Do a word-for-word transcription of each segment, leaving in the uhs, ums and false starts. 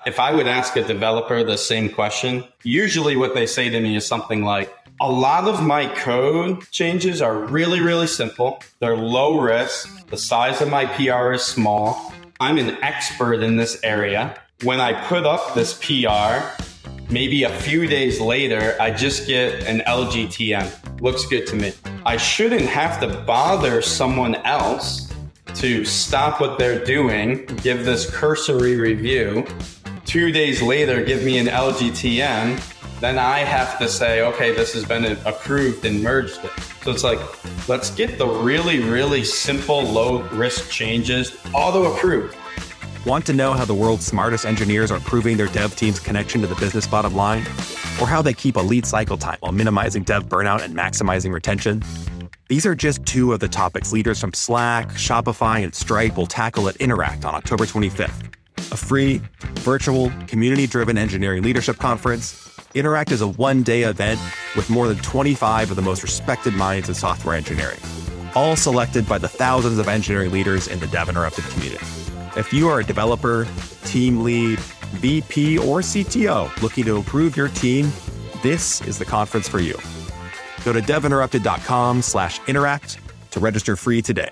if I would ask a developer the same question, usually what they say to me is something like, a lot of my code changes are really, really simple. They're low risk. The size of my P R is small. I'm an expert in this area. When I put up this P R, maybe a few days later, I just get an L G T M. Looks good to me. I shouldn't have to bother someone else to stop what they're doing, give this cursory review. Two days later, give me an L G T M. Then I have to say, okay, this has been approved and merged. So it's like, let's get the really, really simple, low risk changes auto approved. Want to know how the world's smartest engineers are improving their dev team's connection to the business bottom line? Or how they keep a lead cycle time while minimizing dev burnout and maximizing retention? These are just two of the topics leaders from Slack, Shopify, and Stripe will tackle at Interact on October twenty-fifth, a free, virtual, community-driven engineering leadership conference. Interact is a one-day event with more than twenty-five of the most respected minds in software engineering, all selected by the thousands of engineering leaders in the Dev Interrupted community. If you are a developer, team lead, V P, or C T O looking to improve your team, this is the conference for you. Go to devinterrupted.com slash interact to register free today.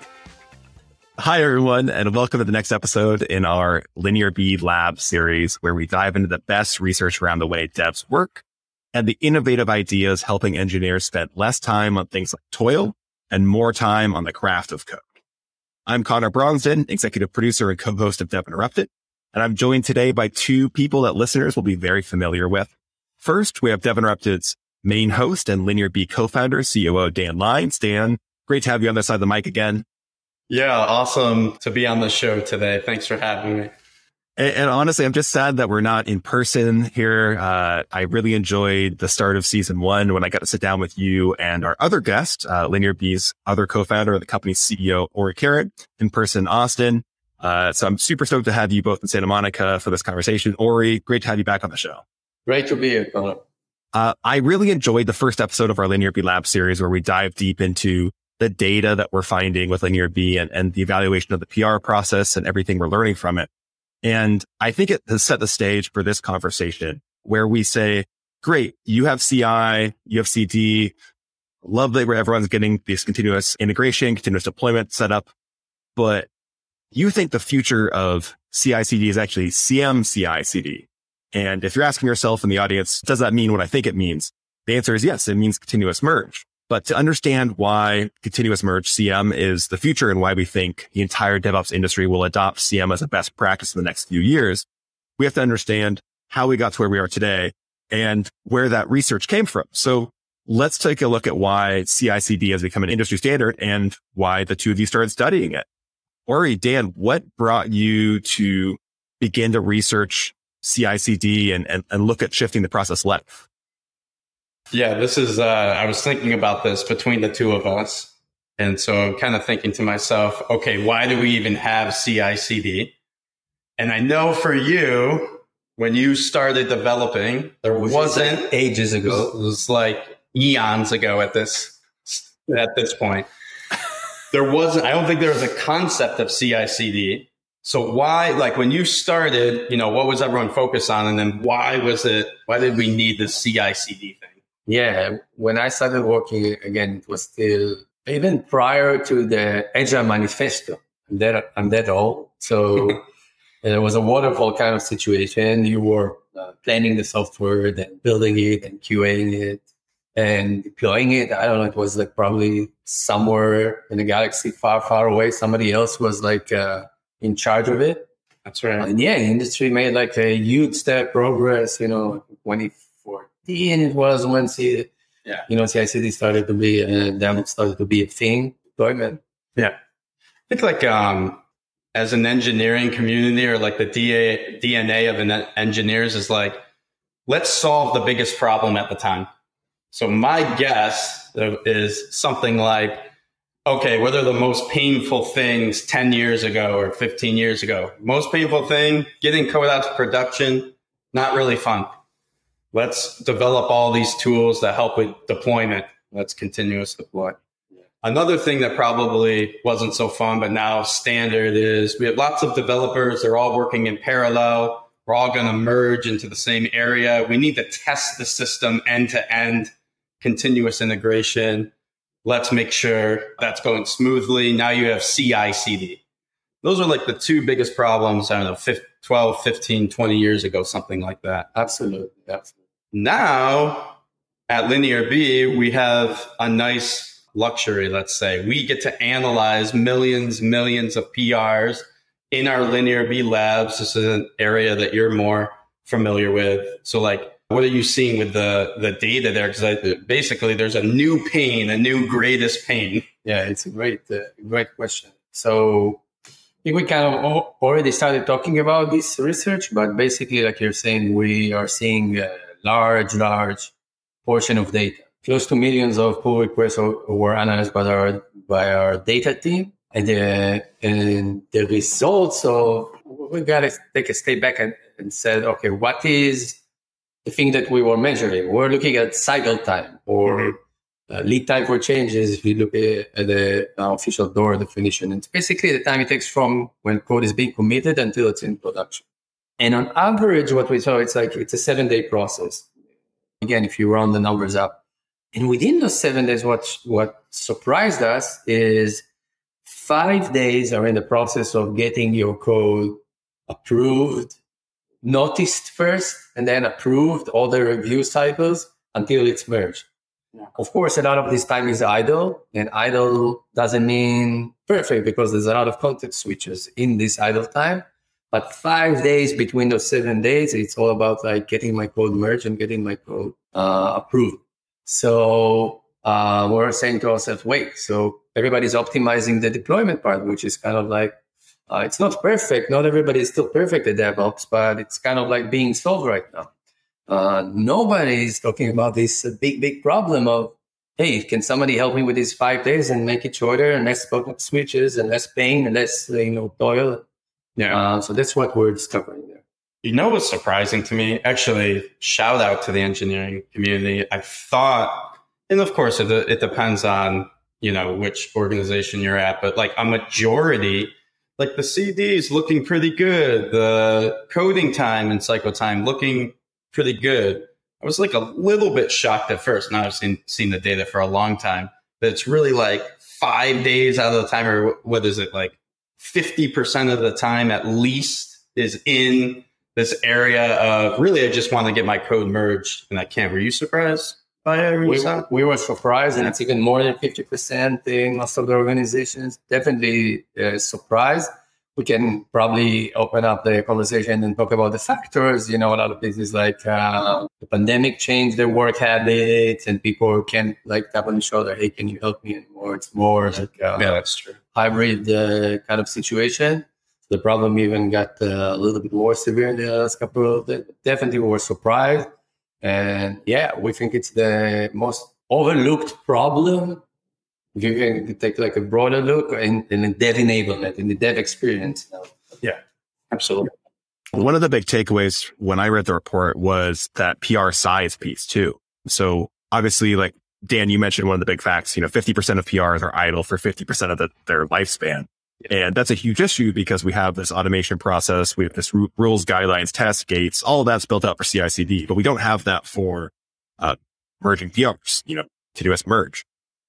Hi, everyone, and welcome to the next episode in our LinearB Lab series, where we dive into the best research around the way devs work and the innovative ideas helping engineers spend less time on things like toil and more time on the craft of code. I'm Connor Bronsden, executive producer and co-host of Dev Interrupted, and I'm joined today by two people that listeners will be very familiar with. First, we have Dev Interrupted's main host and LinearB co-founder, C O O Dan Lyons. Dan, great to have you on the side of the mic again. Yeah, awesome to be on the show today. Thanks for having me. And, and honestly, I'm just sad that we're not in person here. Uh, I really enjoyed the start of season one when I got to sit down with you and our other guest, uh, LinearB's other co-founder, the company's C E O, Ori Carrot, in person in Austin. Uh, so I'm super stoked to have you both in Santa Monica for this conversation. Ori, great to have you back on the show. Great to be here, Connor. Uh, I really enjoyed the first episode of our LinearB Lab series where we dive deep into the data that we're finding with LinearB and, and the evaluation of the P R process and everything we're learning from it. And I think it has set the stage for this conversation where we say, great, you have C I, you have C D, love that everyone's getting this continuous integration, continuous deployment set up, but you think the future of C I C D is actually C M C I C D. And if you're asking yourself in the audience, does that mean what I think it means? The answer is yes, it means continuous merge. But to understand why continuous merge C M is the future and why we think the entire DevOps industry will adopt C M as a best practice in the next few years, we have to understand how we got to where we are today and where that research came from. So let's take a look at why C I C D has become an industry standard and why the two of you started studying it. Ori, Dan, what brought you to begin to research C I C D and, and, and look at shifting the process length? Yeah, this is, uh, I was thinking about this between the two of us. And so I'm kind of thinking to myself, okay, why do we even have C I C D? And I know for you, when you started developing, there wasn't ages ago. It was like eons ago at this, at this point. There wasn't, I don't think there was a concept of C I C D. So why, like when you started, you know, what was everyone focused on? And then why was it, why did we need the C I C D thing? Yeah, when I started working, again, it was still even prior to the Agile Manifesto. I'm that, I'm that old. So it was a waterfall kind of situation. You were uh, planning the software, then building it and QAing it and deploying it. I don't know, it was like probably somewhere in a galaxy far, far away. Somebody else was like uh, in charge of it. That's right. And yeah, the industry made like a huge step progress, you know, twenty fourteen it was when C, yeah. you know, C I C D started to be, and then it started to be a thing. Deployment. Yeah. I think like, um, as an engineering community or like the D A, D N A of an engineers is like, let's solve the biggest problem at the time. So my guess is something like, okay, what are the most painful things ten years ago or fifteen years ago? Most painful thing, getting code out to production, not really fun. Let's develop all these tools that help with deployment. Let's continuous deploy. Yeah. Another thing that probably wasn't so fun, but now standard is we have lots of developers. They're all working in parallel. We're all going to merge into the same area. We need to test the system end to end, continuous integration. Let's make sure that's going smoothly. Now you have C I C D. Those are like the two biggest problems, I don't know, twelve, fifteen, twenty years ago, something like that. Absolutely. Absolutely. Now at LinearB, we have a nice luxury, let's say. We get to analyze millions, millions of P Rs in our LinearB labs. This is an area that you're more familiar with. So like, what are you seeing with the, the data there? Because basically there's a new pain, a new greatest pain. Yeah, it's a great, uh, great question. So I think we kind of already started talking about this research, but basically, like you're saying, we are seeing a large, large portion of data. Close to millions of pull requests were analyzed by our, by our data team. And the, and the results of, we got to take a step back and, and said, okay, what is the thing that we were measuring? We're looking at cycle time or mm-hmm. uh, lead time for changes. If you look at, at the uh, official D O R definition, it's basically the time it takes from when code is being committed until it's in production. And on average, what we saw, it's like, it's a seven day process. Again, if you round the numbers up. And within those seven days, what, what surprised us is five days are in the process of getting your code approved, noticed first, and then approved, all the review cycles until it's merged. Yeah. Of course, a lot of this time is idle, and idle doesn't mean perfect because there's a lot of context switches in this idle time. But five days between those seven days, it's all about like getting my code merged and getting my code uh, approved. So uh, we're saying to ourselves, wait, so everybody's optimizing the deployment part, which is kind of like, uh, it's not perfect. Not everybody is still perfect at DevOps, but it's kind of like being solved right now. Uh, nobody is talking about this uh, big, big problem of, hey, can somebody help me with these five days and make it shorter and less context switches and less pain and less, you know, toil? Yeah. Uh, so that's what we're discovering there. You know what's surprising to me? Actually, shout out to the engineering community. I thought, and of course, it, it depends on, you know, which organization you're at, but like a majority, like the C D is looking pretty good. The coding time and cycle time looking pretty good. I was like a little bit shocked at first. Now I've seen, seen the data for a long time, but it's really like five days out of the time, or what is it, like fifty percent of the time at least is in this area of really, I just want to get my code merged and I can't. Were you surprised by it? We, we were surprised, and it's even more than fifty percent in most of the organizations. Definitely uh, surprised. We can probably open up the conversation and talk about the factors. You know, a lot of things is like uh, the pandemic changed their work habits, and people can't like tap on the shoulder, hey, can you help me anymore? It's more like uh, yeah, that's true. hybrid uh, kind of situation. The problem even got uh, a little bit more severe in the last couple of days. Definitely we were surprised. And yeah, we think it's the most overlooked problem. If you can take like a broader look in, in the dev enablement, in the dev experience. Yeah, absolutely. One of the big takeaways when I read the report was that P R size piece too. So obviously, like Dan, you mentioned one of the big facts, you know, fifty percent of P Rs are idle for fifty percent of the, their lifespan. And that's a huge issue because we have this automation process, we have this r- rules, guidelines, test gates, all of that's built out for C I C D, but we don't have that for uh, merging P Rs, you know, continuous merge.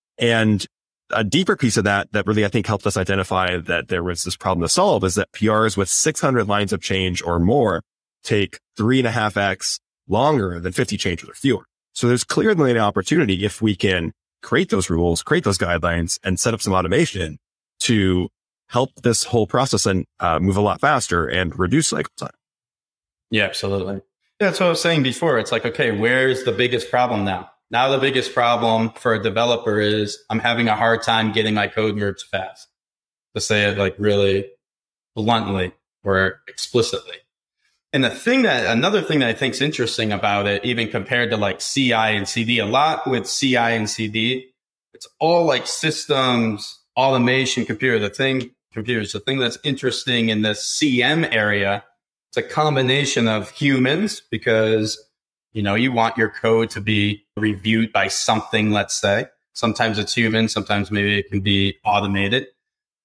And a deeper piece of that that really, I think, helped us identify that there was this problem to solve is that P Rs with six hundred lines of change or more take three and a half X longer than fifty changes or fewer. So there's clearly an opportunity if we can create those rules, create those guidelines, and set up some automation to help this whole process and uh, move a lot faster and reduce cycle time. Yeah, absolutely. Yeah, that's what I was saying before. It's like, okay, where's the biggest problem now? Now the biggest problem for a developer is I'm having a hard time getting my code merged fast. To say it like really bluntly or explicitly. And the thing that, another thing that I think is interesting about it, even compared to like C I and C D, a lot with C I and C D, it's all like systems, automation, computer, the thing, computers. The thing that's interesting in the C M area, it's a combination of humans because, you know, you want your code to be reviewed by something, let's say. Sometimes it's human, sometimes maybe it can be automated.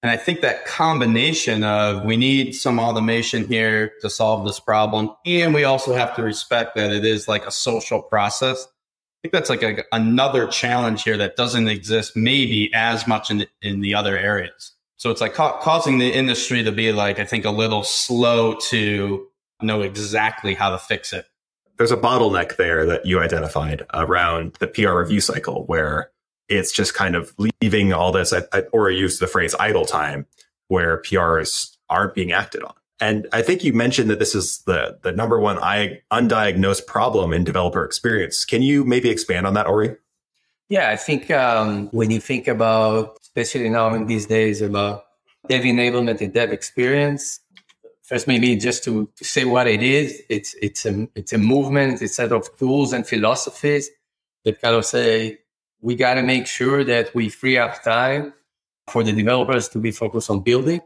And I think that combination of we need some automation here to solve this problem, and we also have to respect that it is like a social process. I think that's like a, another challenge here that doesn't exist maybe as much in the, in the other areas. So it's like ca- causing the industry to be like, I think, a little slow to know exactly how to fix it. There's a bottleneck there that you identified around the P R review cycle where it's just kind of leaving all this, I, I, or I use the phrase idle time, where P Rs aren't being acted on. And I think you mentioned that this is the, the number one I, undiagnosed problem in developer experience. Can you maybe expand on that, Ori? Yeah, I think um, when you think about, especially now in these days, about dev enablement and dev experience, first, maybe just to, to say what it is, it's it's a it's a movement, it's a set of tools and philosophies that kind of say, we got to make sure that we free up time for the developers to be focused on building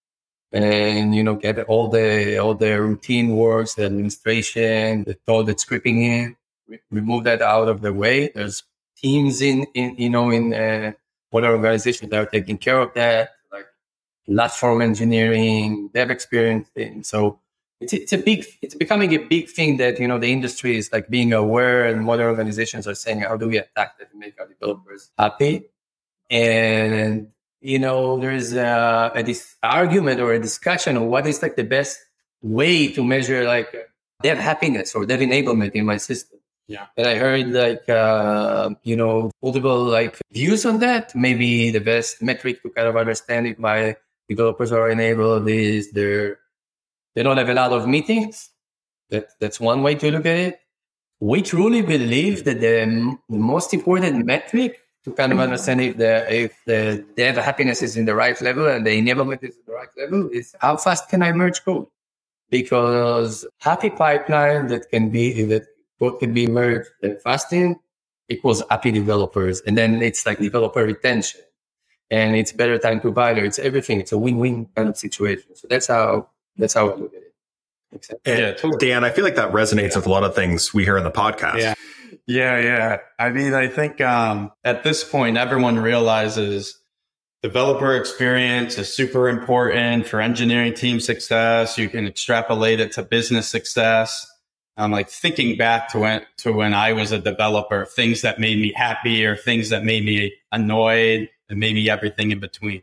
and, you know, get all the all the routine works, the administration, the code that's scripting in, re- remove that out of the way. There's teams in, in you know, in uh, whatever organizations that are taking care of that, like platform engineering, dev experience thing. So It's it's a big it's becoming a big thing that, you know, the industry is like being aware, and modern organizations are saying, how do we attack that and make our developers happy? And, you know, there's a, a this argument or a discussion on what is like the best way to measure like dev happiness or dev enablement in my system. Yeah. And I heard like, uh, you know, multiple like views on that. Maybe the best metric to kind of understand if my developers are enabled is their They don't have a lot of meetings. That, that's one way to look at it. We truly believe that the, the most important metric to kind of understand if the if the dev happiness is in the right level and the enablement is in the right level is how fast can I merge code? Because happy pipeline that can be that code can be merged fast in equals happy developers, and then it's like developer retention, and it's better time to value. It's everything. It's a win-win kind of situation. So that's how. That's how I look at it. And yeah, totally. Dan, I feel like that resonates yeah. with a lot of things we hear in the podcast. Yeah, yeah, yeah. I mean, I think um, at this point, everyone realizes developer experience is super important for engineering team success. You can extrapolate it to business success. I'm like thinking back to when to when I was a developer, things that made me happy or things that made me annoyed, and maybe everything in between.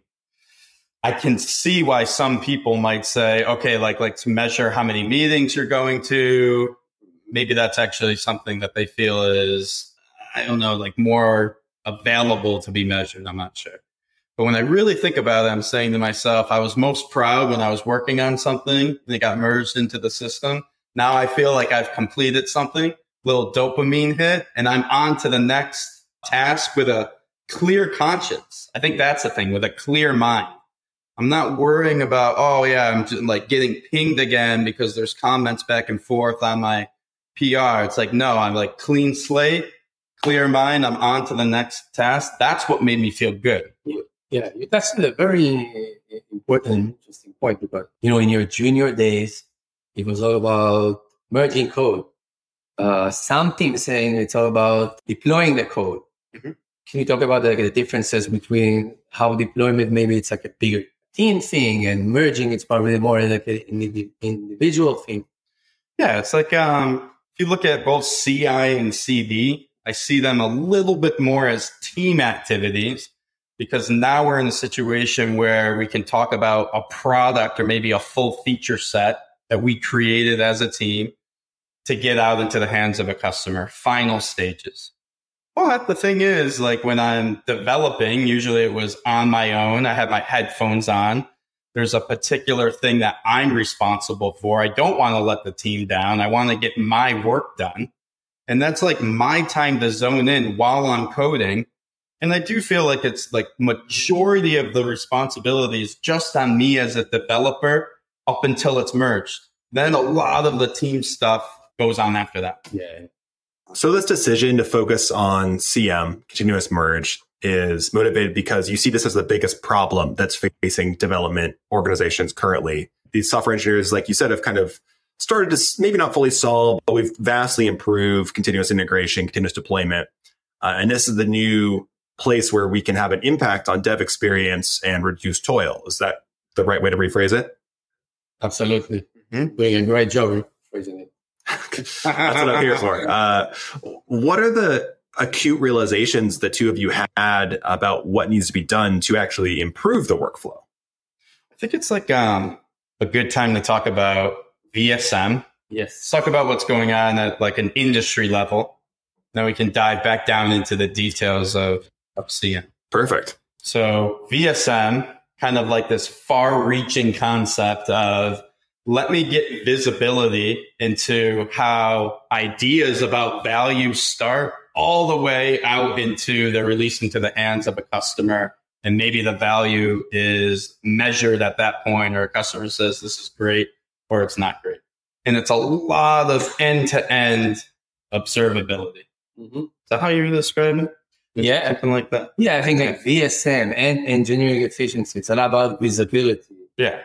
I can see why some people might say, okay, like, like to measure how many meetings you're going to, maybe that's actually something that they feel is, I don't know, like more available to be measured. I'm not sure. But when I really think about it, I'm saying to myself, I was most proud when I was working on something and it got merged into the system. Now I feel like I've completed something, little dopamine hit, and I'm on to the next task with a clear conscience. I think that's the thing, with a clear mind. I'm not worrying about, oh, yeah, I'm just like getting pinged again because there's comments back and forth on my P R. It's like, no, I'm like clean slate, clear mind. I'm on to the next task. That's what made me feel good. Yeah, that's a very important, interesting point. Because, you know, in your junior days, it was all about merging code. Uh, some teams saying it's all about deploying the code. Mm-hmm. Can you talk about the, the differences between how deployment, maybe it's like a bigger team thing, and merging, it's probably more like an individual thing? Yeah, it's like um, if you look at both C I and C D, I see them a little bit more as team activities, because now we're in a situation where we can talk about a product or maybe a full feature set that we created as a team to get out into the hands of a customer, final stages. But the thing is, like when I'm developing, usually it was on my own. I had my headphones on. There's a particular thing that I'm responsible for. I don't want to let the team down. I want to get my work done. And that's like my time to zone in while I'm coding. And I do feel like it's like majority of the responsibility is just on me as a developer up until it's merged. Then a lot of the team stuff goes on after that. Yeah. So this decision to focus on C M, continuous merge, is motivated because you see this as the biggest problem that's facing development organizations currently. These software engineers, like you said, have kind of started to maybe not fully solve, but we've vastly improved continuous integration, continuous deployment. Uh, and this is the new place where we can have an impact on dev experience and reduce toil. Is that the right way to rephrase it? Absolutely. Mm-hmm. Doing a great job rephrasing it. That's what I'm here for. Uh, what are the acute realizations the two of you had about what needs to be done to actually improve the workflow? I think it's like um, a good time to talk about V S M. Yes. Let's talk about what's going on at like an industry level. Then we can dive back down into the details of, of C M. Perfect. So V S M, kind of like this far-reaching concept of let me get visibility into how ideas about value start all the way out into the release into the hands of a customer. And maybe the value is measured at that point, or a customer says this is great or it's not great. And it's a lot of end-to-end observability. Mm-hmm. Is that how you describe it? Is yeah. Something like that? Yeah, I think like V S M and engineering efficiency, it's a lot about visibility. Yeah.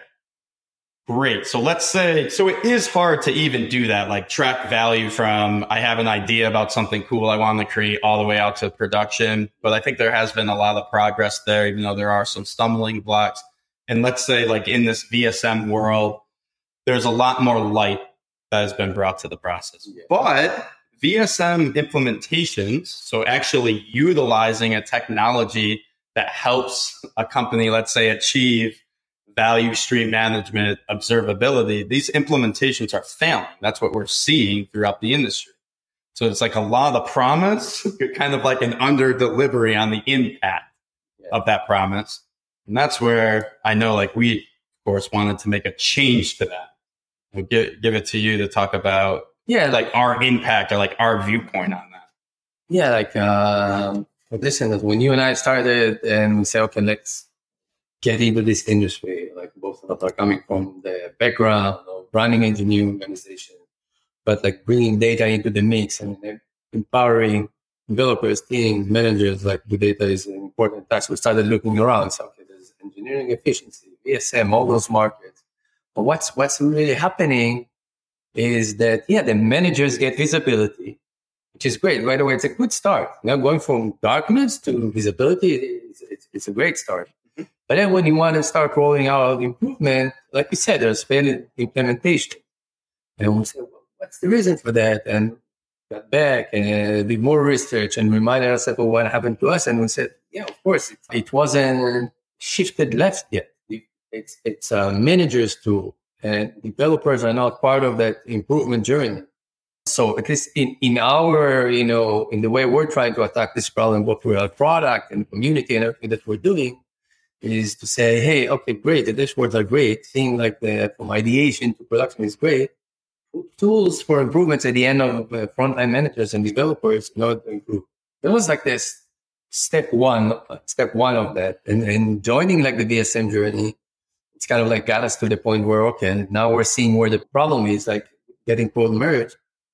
Great. So let's say, so it is hard to even do that, like track value from I have an idea about something cool I want to create all the way out to production. But I think there has been a lot of progress there, even though there are some stumbling blocks. And let's say like in this V S M world, there's a lot more light that has been brought to the process. Yeah. But V S M implementations, so actually utilizing a technology that helps a company, let's say, achieve value stream management, observability, these implementations are failing. That's what we're seeing throughout the industry. So it's like a lot of promise, kind of like an under delivery on the impact yeah. of that promise. And that's where I know like we, of course, wanted to make a change to that. We'll give, give it to you to talk about yeah, like our impact or like our viewpoint on that. Yeah, like, uh, listen, when you and I started and we said, okay, let's get into this industry, like both of us are coming from the background of running engineering organization, but like bringing data into the mix and empowering developers, teams, managers, like the data is an important task. We started looking around. So, okay, there's engineering efficiency, V S M, all those markets. But what's, what's really happening is that, yeah, the managers get visibility, which is great. Right away, it's a good start. Now going from darkness to visibility, it's, it's, it's a great start. But then when you want to start rolling out improvement, like you said, there's failed implementation. And we said, well, what's the reason for that? And got back and did more research and reminded ourselves of what happened to us. And we said, yeah, of course, it, it wasn't shifted left yet. It, it's it's a manager's tool, and developers are not part of that improvement journey. So at least in, in our, you know, in the way we're trying to attack this problem, both with our product and community and everything that we're doing, is to say, hey, okay, great, the dashboards are great. Thing like the from ideation to production is great. Tools for improvements at the end of uh, frontline managers and developers in order to improve. It was like this step one, step one of that. And, and joining like the V S M journey, it's kind of like got us to the point where, okay, now we're seeing where the problem is, like getting code merged.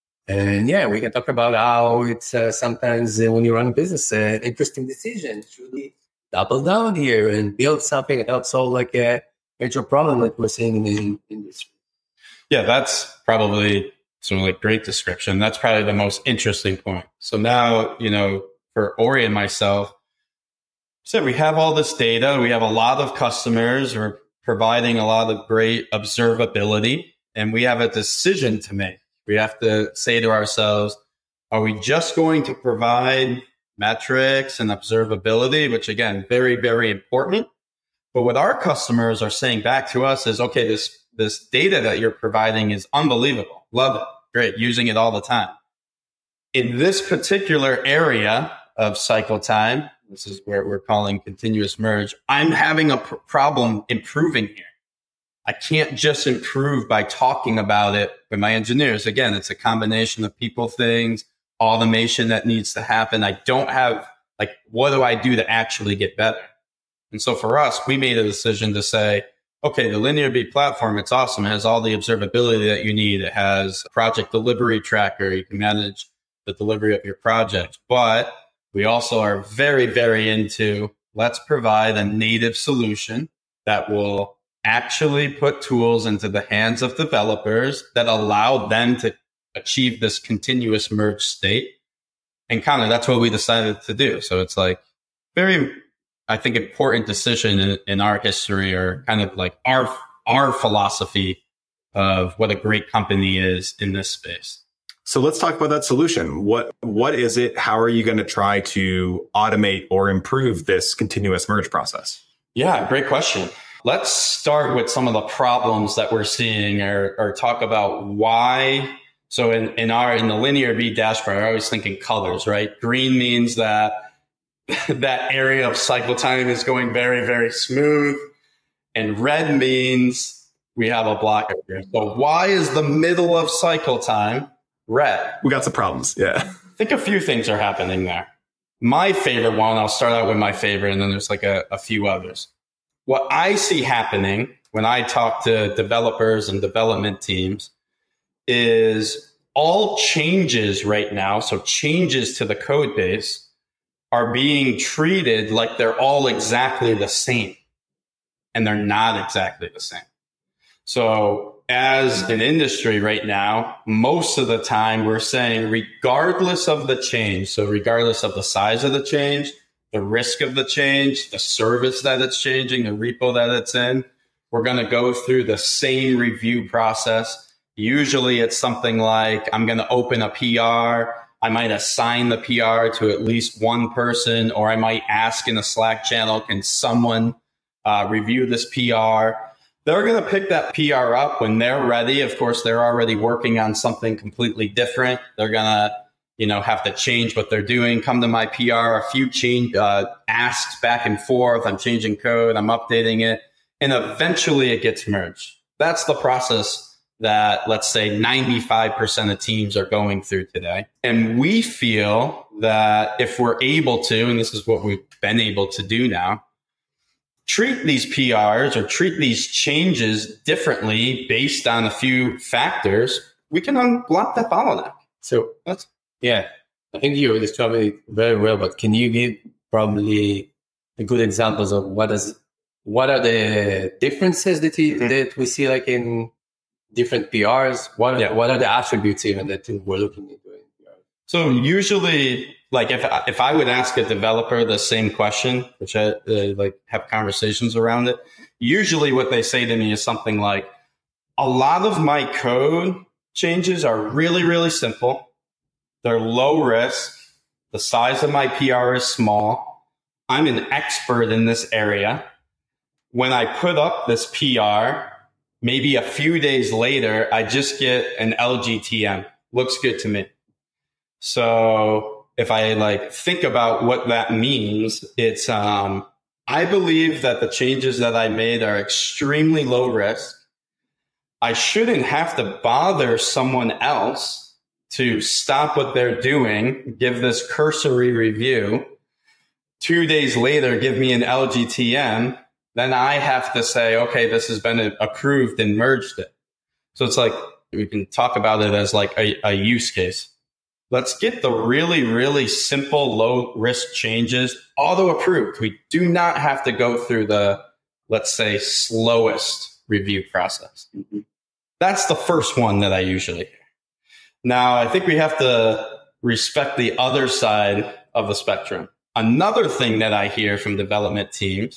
And yeah, we can talk about how it's uh, sometimes uh, when you run a business, uh, an interesting decision. Should we double down here and build something that helps solve like a major problem that we're seeing in the industry? Yeah, that's probably some like great description. That's probably the most interesting point. So now, you know, for Ori and myself, so we have all this data. We have a lot of customers. We're providing a lot of great observability, and we have a decision to make. We have to say to ourselves, are we just going to provide metrics and observability, which again, very, very important. But what our customers are saying back to us is, okay, this, this data that you're providing is unbelievable. Love it. Great. Using it all the time. In this particular area of cycle time, this is where we're calling continuous merge, I'm having a pr- problem improving here. I can't just improve by talking about it with my engineers. Again, it's a combination of people things, automation that needs to happen. I don't have, like, what do I do to actually get better? And so for us, we made a decision to say, okay, the LinearB platform, it's awesome. It has all the observability that you need. It has a project delivery tracker. You can manage the delivery of your project. But we also are very, very into, let's provide a native solution that will actually put tools into the hands of developers that allow them to achieve this continuous merge state. And kind of that's what we decided to do. So it's like, very, I think, important decision in, in our history, or kind of like our our philosophy of what a great company is in this space. So let's talk about that solution. What what is it? How are you going to try to automate or improve this continuous merge process? Yeah, great question. Let's start with some of the problems that we're seeing, or, or talk about why. So in, in our in the Linear B dashboard, I always think in colors, right? Green means that that area of cycle time is going very, very smooth. And red means we have a blocker here. So why is the middle of cycle time red? We got some problems. Yeah. I think a few things are happening there. My favorite one, I'll start out with my favorite, and then there's like a, a few others. What I see happening when I talk to developers and development teams is all changes right now, so changes to the code base, are being treated like they're all exactly the same. And they're not exactly the same. So as an industry right now, most of the time we're saying, regardless of the change, so regardless of the size of the change, the risk of the change, the service that it's changing, the repo that it's in, we're going to go through the same review process. Usually it's something like, I'm going to open a P R. I might assign the P R to at least one person, or I might ask in a Slack channel, can someone uh, review this P R? They're going to pick that P R up when they're ready. Of course, they're already working on something completely different. They're going to, you know, have to change what they're doing, come to my P R, a few change, uh, asks back and forth. I'm changing code, I'm updating it, and eventually it gets merged. That's the process that, let's say, ninety-five percent of teams are going through today. And we feel that if we're able to, and this is what we've been able to do now, treat these P Rs or treat these changes differently based on a few factors, we can unblock that bottleneck. So that's, yeah, I think you described it very well, but can you give probably a good examples of what is, what are the differences that, you, mm-hmm. that we see like in different P Rs? What, yeah. what are the attributes even that we're looking into in P Rs? So usually, like if if I would ask a developer the same question, which I uh, like have conversations around it, usually what they say to me is something like, a lot of my code changes are really, really simple. They're low risk. The size of my P R is small. I'm an expert in this area. When I put up this P R, maybe a few days later, I just get an L G T M. Looks good to me. So if I like think about what that means, it's, um, I believe that the changes that I made are extremely low risk. I shouldn't have to bother someone else to stop what they're doing, give this cursory review. Two days later, give me an L G T M. Then I have to say, okay, this has been approved and merged it. So it's like, we can talk about it as like a, a use case. Let's get the really, really simple, low risk changes auto approved. We do not have to go through the, let's say, slowest review process. Mm-hmm. That's the first one that I usually hear. Now, I think we have to respect the other side of the spectrum. Another thing that I hear from development teams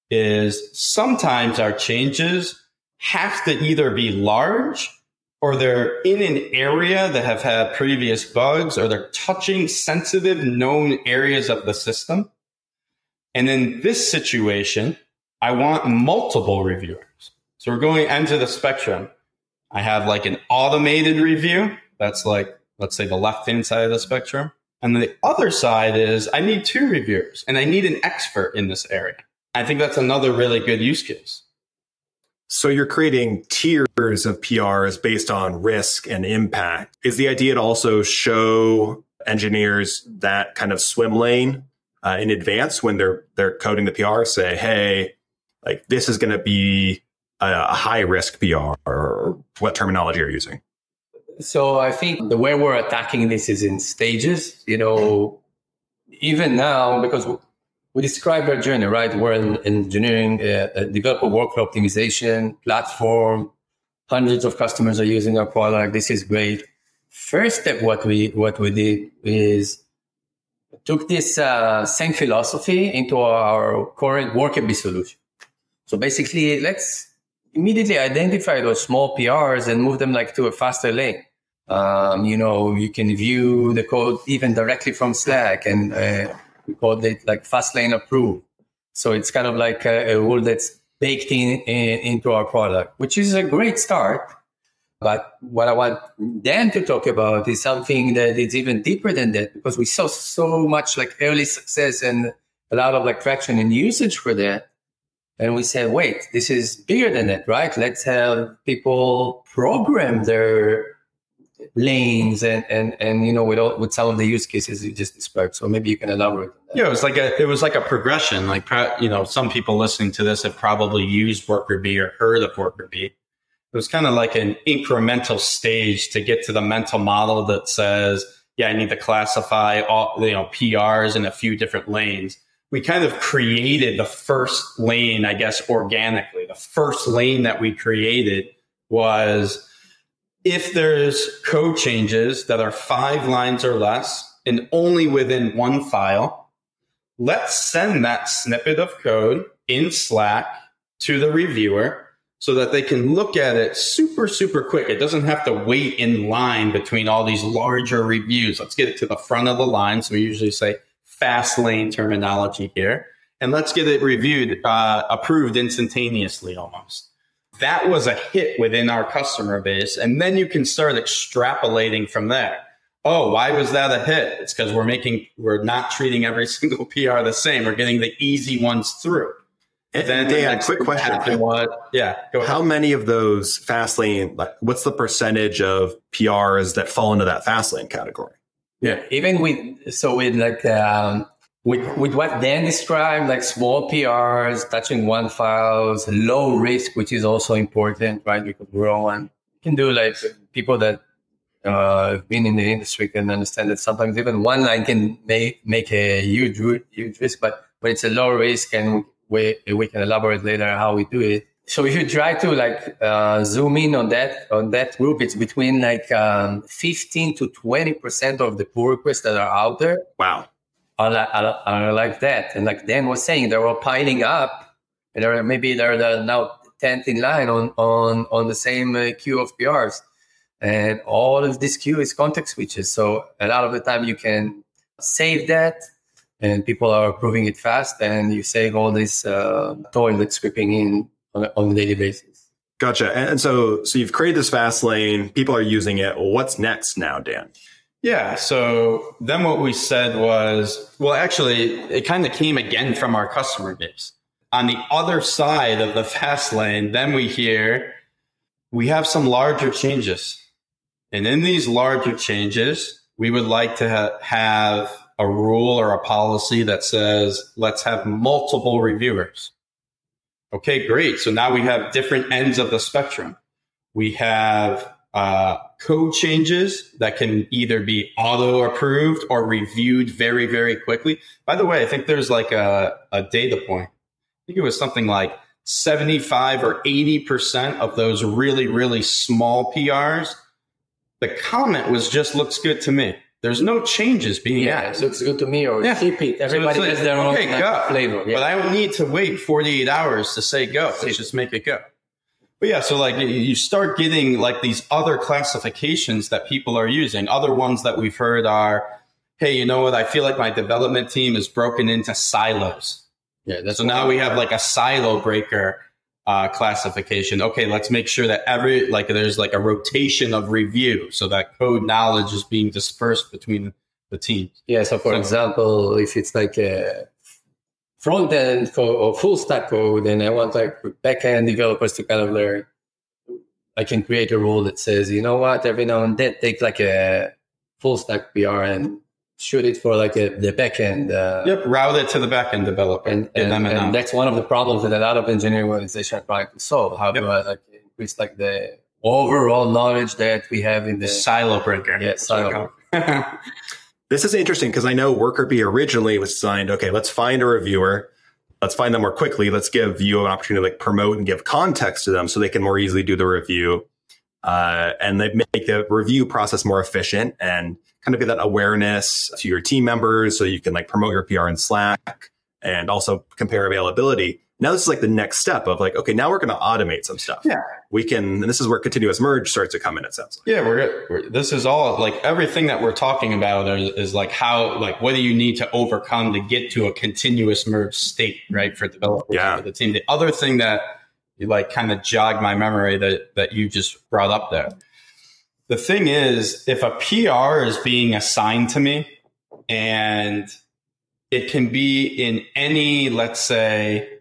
is sometimes our changes have to either be large, or they're in an area that have had previous bugs, or they're touching sensitive known areas of the system. And in this situation, I want multiple reviewers. So we're going into the spectrum. I have like an automated review. That's like, let's say the left-hand side of the spectrum. And the other side is I need two reviewers, and I need an expert in this area. I think that's another really good use case. So you're creating tiers of P Rs based on risk and impact. Is the idea to also show engineers that kind of swim lane uh, in advance when they're they're coding the P R? Say, hey, like this is going to be a, a high risk P R, or what terminology are you using? So I think the way we're attacking this is in stages. You know, even now, because we describe our journey, right? We're in engineering, uh, a developer workflow optimization platform. Hundreds of customers are using our product. This is great. First step, what we what we did is took this uh, same philosophy into our current Workabee solution. So basically, let's immediately identify those small P Rs and move them like to a faster lane. Um, you know, you can view the code even directly from Slack, and uh, we call it like fast lane approved. So it's kind of like a, a rule that's baked in, in into our product, which is a great start. But what I want Dan to talk about is something that is even deeper than that, because we saw so much like early success and a lot of like traction and usage for that. And we said, wait, this is bigger than that, right? Let's have people program their lanes and, and, and you know, with all, with some of the use cases you just described. So maybe you can elaborate on that. Yeah, it was like a it was like a progression. Like, you know, some people listening to this have probably used Workabee or heard of Workabee. It was kind of like an incremental stage to get to the mental model that says, yeah, I need to classify all, you know, P Rs in a few different lanes. We kind of created the first lane, I guess, organically. The first lane that we created was if there's code changes that are five lines or less and only within one file, let's send that snippet of code in Slack to the reviewer so that they can look at it super, super quick. It doesn't have to wait in line between all these larger reviews. Let's get it to the front of the line. So we usually say fast lane terminology here. And let's get it reviewed, uh, approved instantaneously almost. That was a hit within our customer base. And then you can start extrapolating from there. Oh, why was that a hit? It's because we're making, we're not treating every single P R the same. We're getting the easy ones through. And then Dan, quick question. What, yeah, go ahead. How many of those fast lane, like, what's the percentage of P Rs that fall into that fast lane category? Yeah, even with, so with like, um, with, with what Dan described, like small P Rs, touching one files, low risk, which is also important, right? Because we're all on, you can do like people that uh, have been in the industry can understand that sometimes even one line can make, make a huge, huge risk, but, but it's a low risk, and we, we can elaborate later how we do it. So if you try to like uh, zoom in on that on that group, it's between like um, fifteen to twenty percent of the pull requests that are out there. Wow, are, are, are like that. And like Dan was saying, they're all piling up, and they're, maybe they're the now tenth in line on on on the same uh, queue of P Rs, and all of this queue is context switches. So a lot of the time you can save that, and people are approving it fast, and you save all this uh, toil that's creeping in on a, on a daily basis. Gotcha. And so, so you've created this fast lane. People are using it. What's next now, Dan? Yeah. So then what we said was, well, actually, it kind of came again from our customer base. On the other side of the fast lane, then we hear we have some larger changes. And in these larger changes, we would like to ha- have a rule or a policy that says, let's have multiple reviewers. Okay, great. So now we have different ends of the spectrum. We have uh, code changes that can either be auto approved or reviewed very, very quickly. By the way, I think there's like a, a data point. I think it was something like seventy-five or eighty percent of those really, really small P Rs. The comment was just looks good to me. There's no changes being yeah, added. It looks good to me, or yeah. Keep it. Everybody so like, has their own okay, like, flavor. Yeah. But I don't need to wait forty-eight hours to say go. Let's just make it go. But yeah, so like you start getting like these other classifications that people are using. Other ones that we've heard are, hey, you know what? I feel like my development team is broken into silos. Yeah. That's so now we have like a silo breaker Uh, classification. Okay, let's make sure that every, like there's like a rotation of review so that code knowledge is being dispersed between the teams. Yeah, so for so, example, if it's like a front-end code or full stack code, and I want like back-end developers to kind of learn, I can create a rule that says, you know what, every now and then take like a full stack P R and shoot it for like a, the backend. Uh, yep, route it to the backend developer. And, and, and, and that's one of the problems that a lot of engineering organizations are trying to solve. How yep. do I like increase like the overall knowledge that we have in the, the silo breaker? Yeah, silo. This is interesting because I know Workabee originally was designed, okay, let's find a reviewer. Let's find them more quickly. Let's give you an opportunity to like promote and give context to them so they can more easily do the review. Uh, and they make the review process more efficient and kind of get that awareness to your team members so you can like promote your P R in Slack and also compare availability. Now this is like the next step of like, okay, now we're going to automate some stuff. Yeah. We can, and this is where continuous merge starts to come in, it sounds like. Yeah, we're, we're this is all like everything that we're talking about is, is like how, like, what do you need to overcome to get to a continuous merge state, right? For developers, yeah. for the team. The other thing that you like kind of jogged my memory that, that you just brought up there. The thing is, if a P R is being assigned to me and it can be in any, let's say,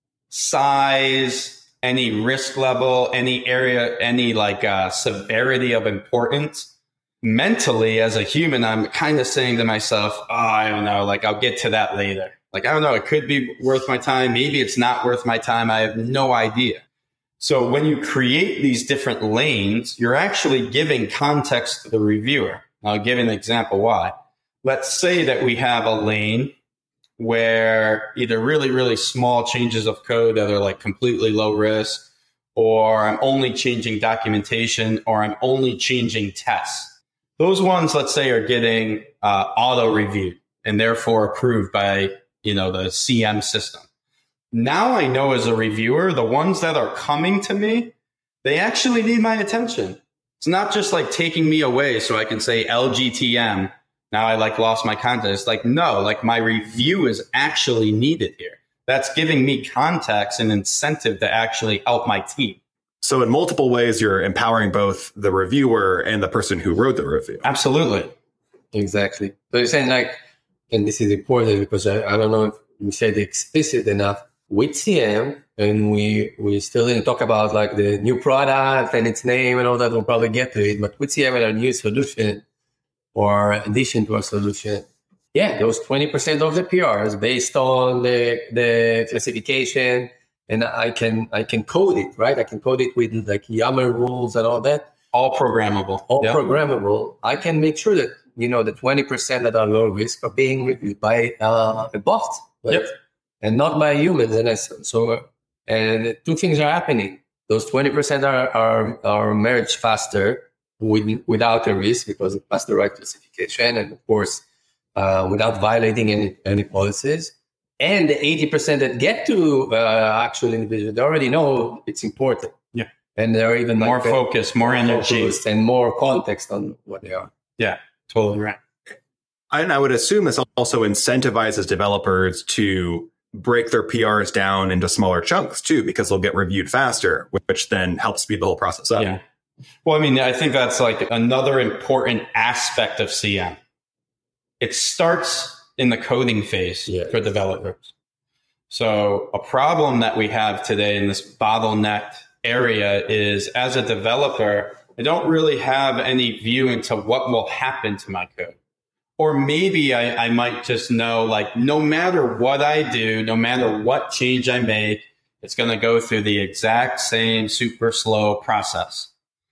size, any risk level, any area, any like uh, severity of importance, mentally as a human, I'm kind of saying to myself, oh, I don't know, like I'll get to that later. Like, I don't know, it could be worth my time. Maybe it's not worth my time. I have no idea. So when you create these different lanes, you're actually giving context to the reviewer. I'll give an example why. Let's say that we have a lane where either really, really small changes of code that are like completely low risk, or I'm only changing documentation, or I'm only changing tests. Those ones, let's say, are getting uh, auto reviewed and therefore approved by, you know, the C M system. Now I know as a reviewer, the ones that are coming to me, they actually need my attention. It's not just like taking me away so I can say L G T M. Now I like lost my context. It's like, no, like my review is actually needed here. That's giving me context and incentive to actually help my team. So in multiple ways, you're empowering both the reviewer and the person who wrote the review. Absolutely. Exactly. So you're saying like, and this is important because I, I don't know if we said explicit enough with C M, and we, we still didn't talk about like the new product and its name and all that. We'll probably get to it, but with C M and our new solution or addition to our solution, yeah, those twenty percent of the P Rs based on the, the classification, and I can, I can code it, right? I can code it with like YAML rules and all that. All programmable. All yep. programmable. I can make sure that, you know, the twenty percent that are low risk are being reviewed by uh, a bot, right? Yep. And not by humans. And I, so, and two things are happening. Those twenty percent are, are, are merged faster with, without a risk because it passed the right classification. And of course, uh, without violating any, any policies. And the eighty percent that get to uh, actual individuals, they already know it's important. Yeah. And they're even more like, focus, more energy, and more context on what they are. Yeah, totally right. And I would assume this also incentivizes developers to break their P Rs down into smaller chunks too, because they'll get reviewed faster, which then helps speed the whole process up. Yeah. Well, I mean, I think that's like another important aspect of C M. It starts in the coding phase yeah. for developers. So a problem that we have today in this bottlenecked area is, as a developer, I don't really have any view into what will happen to my code. Or maybe I, I might just know, like, no matter what I do, no matter what change I make, it's going to go through the exact same super slow process.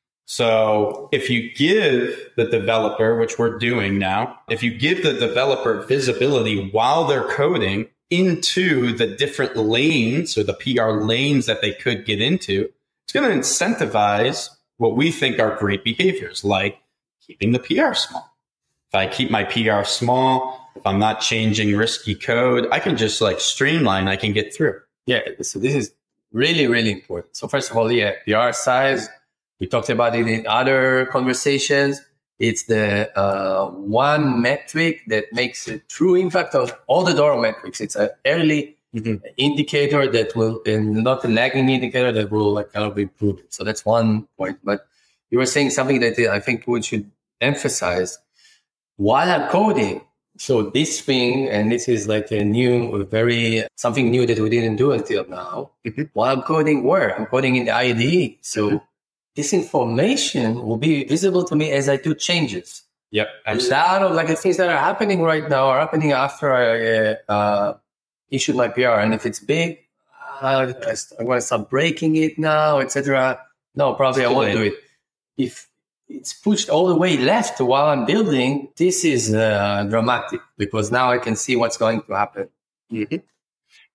So if you give the developer, which we're doing now, if you give the developer visibility while they're coding into the different lanes or the P R lanes that they could get into, it's going to incentivize what we think are great behaviors, like keeping the P R small. If I keep my P R small, if I'm not changing risky code, I can just like streamline, I can get through. Yeah, so this is really, really important. So first of all, yeah, P R size, we talked about it in other conversations. It's the uh, one metric that makes a true impact on all the Doro metrics. It's an early mm-hmm. indicator that will, and not a lagging indicator that will like kind of improve. So that's one point. But you were saying something that I think we should emphasize. While I'm coding, so this thing, and this is like a new, very, something new that we didn't do until now. Mm-hmm. While I'm coding, where? I'm coding in the I D E. So mm-hmm. this information will be visible to me as I do changes. Yep. A lot of like the things that are happening right now are happening after I uh, issued my P R. And if it's big, uh, I'm going to start breaking it now, et cetera. No, probably I won't do it. If it's pushed all the way left while I'm building, this is uh, dramatic because now I can see what's going to happen. Mm-hmm.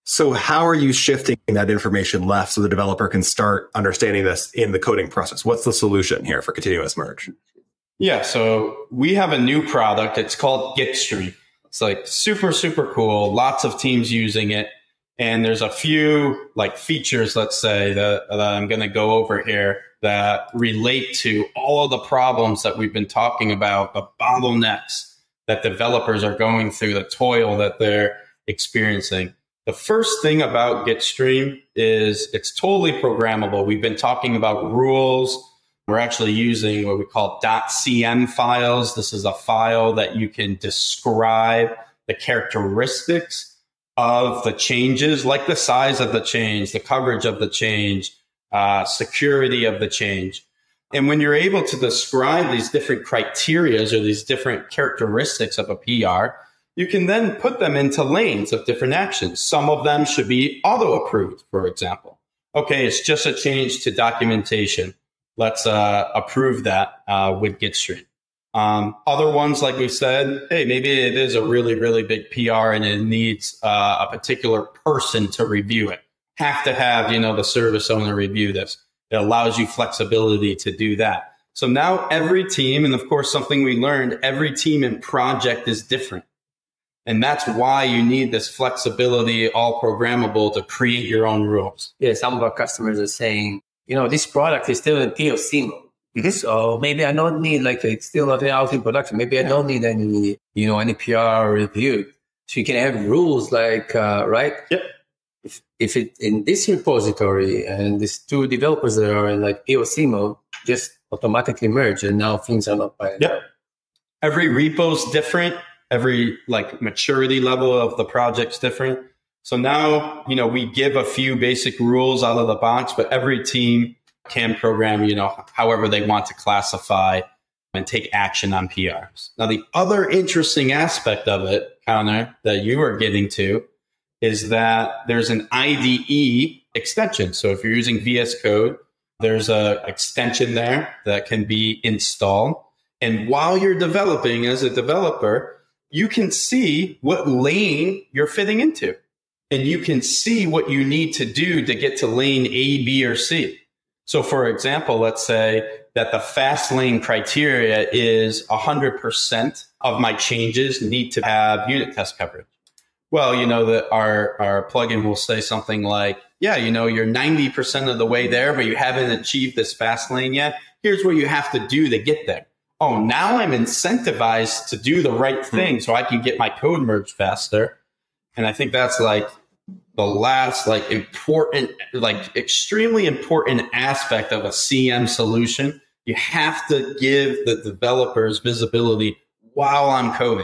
So how are you shifting that information left so the developer can start understanding this in the coding process? What's the solution here for continuous merge? Yeah, so we have a new product. It's called Gitstream. It's like super, super cool. Lots of teams using it. And there's a few like features, let's say, that, that I'm going to go over here that relate to all of the problems that we've been talking about, the bottlenecks that developers are going through, the toil that they're experiencing. The first thing about Gitstream is it's totally programmable. We've been talking about rules. We're actually using what we call .cm files. This is a file that you can describe the characteristics of the changes, like the size of the change, the coverage of the change, uh, security of the change. And when you're able to describe these different criterias or these different characteristics of a P R, you can then put them into lanes of different actions. Some of them should be auto-approved, for example. Okay, it's just a change to documentation. Let's uh, approve that uh, with Gitstream. Um, other ones, like we said, hey, maybe it is a really, really big P R and it needs uh, a particular person to review it. Have to have, you know, the service owner review this. It allows you flexibility to do that. So now every team, and of course, something we learned, every team and project is different. And that's why you need this flexibility, all programmable, to create your own rules. Yeah, some of our customers are saying, you know, this product is still in P O C mode. Mm-hmm. So maybe I don't need, like, it's still not out in production. Maybe I don't need any, you know, any P R review. So you can have rules like, uh, right? Yep. If, if it in this repository and these two developers that are in like P O C mode, just automatically merge and now things are not by. Yep. Every repo is different. Every like maturity level of the project's different. So now, you know, we give a few basic rules out of the box, but every team can program, you know, however they want to classify and take action on P Rs. Now, the other interesting aspect of it, Connor, that you are getting to is that there's an I D E extension. So if you're using V S Code, there's a extension there that can be installed. And while you're developing as a developer, you can see what lane you're fitting into. And you can see what you need to do to get to lane A, B, or C. So for example, let's say that the fast lane criteria is one hundred percent of my changes need to have unit test coverage. Well, you know, that our, our plugin will say something like, yeah, you know, you're ninety percent of the way there, but you haven't achieved this fast lane yet. Here's what you have to do to get there. Oh, now I'm incentivized to do the right thing so I can get my code merged faster. And I think that's like the last like important, like extremely important aspect of a C M solution. You have to give the developers visibility while I'm coding.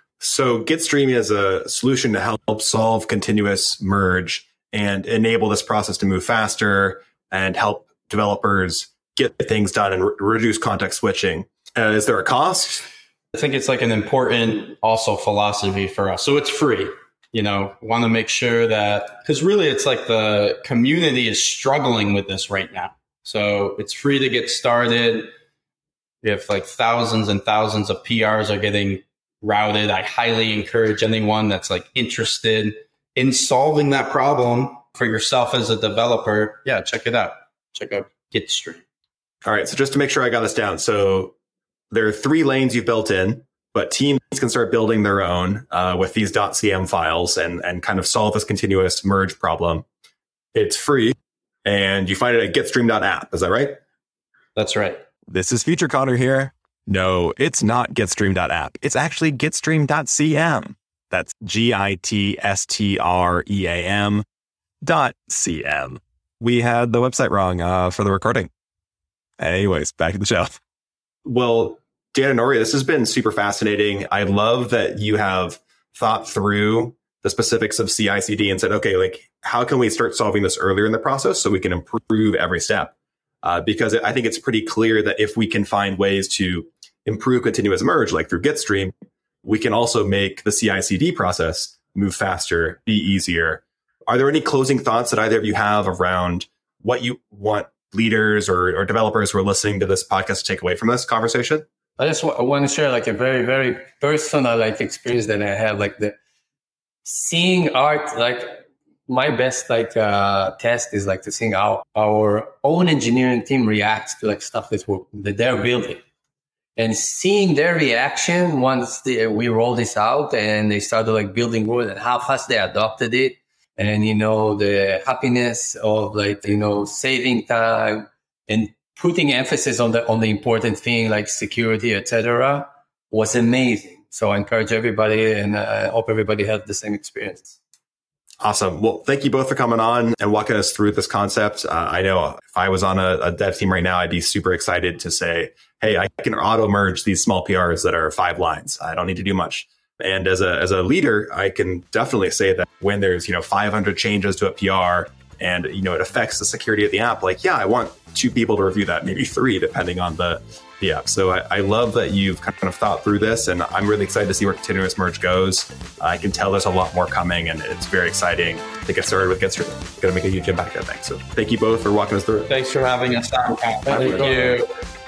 So Gitstream is a solution to help solve continuous merge and enable this process to move faster and help developers get things done and re- reduce context switching. Uh, is there a cost? I think it's like an important also philosophy for us. So it's free. You know, want to make sure that, because really it's like the community is struggling with this right now. So it's free to get started. If like thousands and thousands of P Rs are getting routed, I highly encourage anyone that's like interested in solving that problem for yourself as a developer. Yeah, check it out. Check out Gitstream. All right. So just to make sure I got this down. So there are three lanes you've built in, but teams can start building their own uh, with these .cm files and, and kind of solve this continuous merge problem. It's free, and you find it at gitstream dot app. Is that right? That's right. This is Future Connor here. No, it's not gitstream dot app. It's actually gitstream dot c m. That's G I T S T R E A M dot C M. We had the website wrong uh, for the recording. Anyways, back to the show. Well, Dan and Nori, this has been super fascinating. I love that you have thought through the specifics of C I C D and said, okay, like, how can we start solving this earlier in the process so we can improve every step? Uh, because I think it's pretty clear that if we can find ways to improve continuous merge, like through Gitstream, we can also make the C I C D process move faster, be easier. Are there any closing thoughts that either of you have around what you want leaders or, or developers who are listening to this podcast to take away from this conversation? I just w- I want to share like a very, very personal like experience that I had, like the seeing art, like my best like uh, test is like to see how our own engineering team reacts to like stuff that, we're, that they're building. And seeing their reaction once they, we roll this out and they started like building wood and how fast they adopted it. And, you know, the happiness of like, you know, saving time and putting emphasis on the, on the important thing like security, et cetera, was amazing. So I encourage everybody and I hope everybody has the same experience. Awesome. Well, thank you both for coming on and walking us through this concept. Uh, I know if I was on a, a dev team right now, I'd be super excited to say, hey, I can auto merge these small P Rs that are five lines. I don't need to do much. And as a as a leader, I can definitely say that when there's, you know, five hundred changes to a P R and, you know, it affects the security of the app, like, yeah, I want two people to review that, maybe three, depending on the, the app. So I, I love that you've kind of thought through this, and I'm really excited to see where continuous merge goes. I can tell there's a lot more coming, and it's very exciting to get started with Gitstream. Going to make a huge impact, I think. So thank you both for walking us through it. Thanks for having us on. Thank you.